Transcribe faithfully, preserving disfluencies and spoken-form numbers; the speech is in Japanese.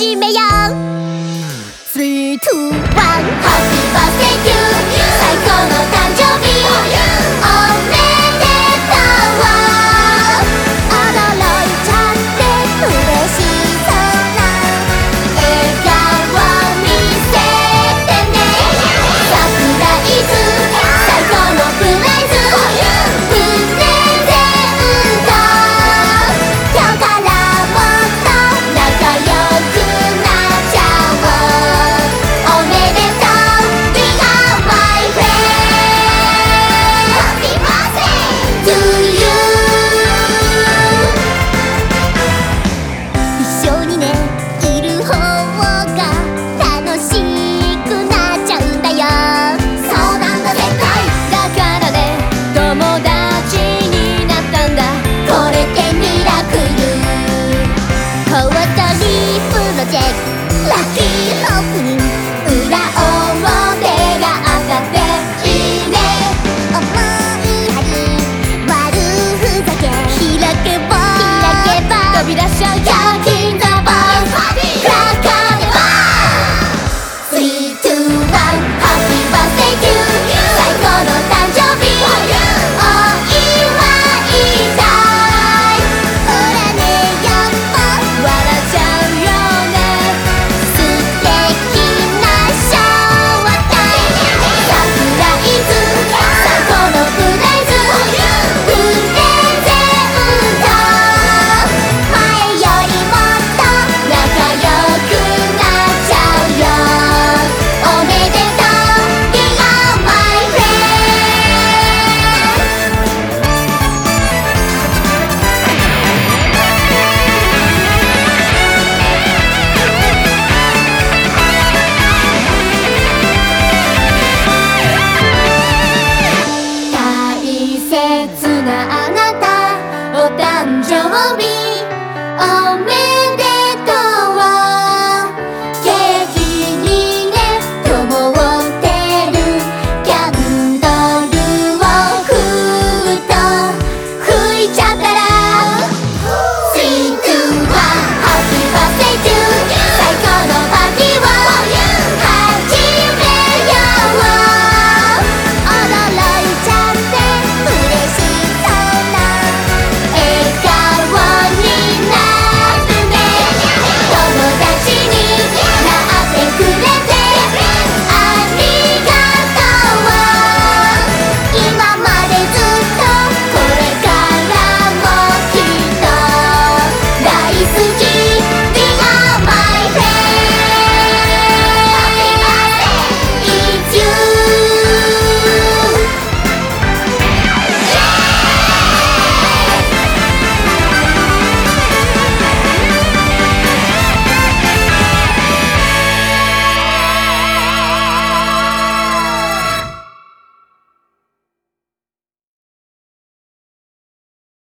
始めよう。スリー、ツー、ワン、ハッピーバースデートゥー、最高の誕生日おめでとう。驚いちゃって嬉しそうな笑顔見せてね。サプライズ最高のプライズプレゼント。今日からもっと仲良くなっちゃおう。おめでとう We are my friend Happy birthday to you。 一緒にねいる方が楽しくなっちゃうんだよ。そうなんだ絶対だからね友達になったんだ。これってミラクルコートリープロジェクトラッキーオープニング裏表が当たっていいね。思いやり悪ふざけ開けば開けば飛び出しちゃうよ。金座ボールクラッカーでバーン スリー、ツー、ワン ハッピーバースデートゥー、最高の誕生日お祝いたい。ほらねやっぱ笑っちゃうよね。素敵なショータイムサプライズ最高のプライズプレゼント。前よりもっと仲良くなっちゃうよ。おめでとう We are my friend。 大切なあなたお誕生日おめ